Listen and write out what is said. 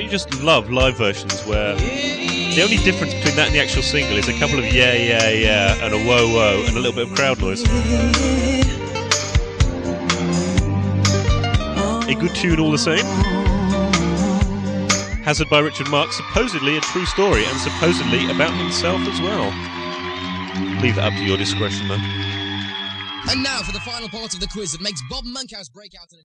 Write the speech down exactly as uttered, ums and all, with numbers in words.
just love live versions where the only difference between that and the actual single is a couple of yeah, yeah, yeah, and a whoa, whoa, and a little bit of crowd noise. A good tune all the same. Hazard by Richard Marx, supposedly a true story, and supposedly about himself as well. Leave that up to your discretion, though. And now for the final part of the quiz that makes Bob Monkhouse break out in a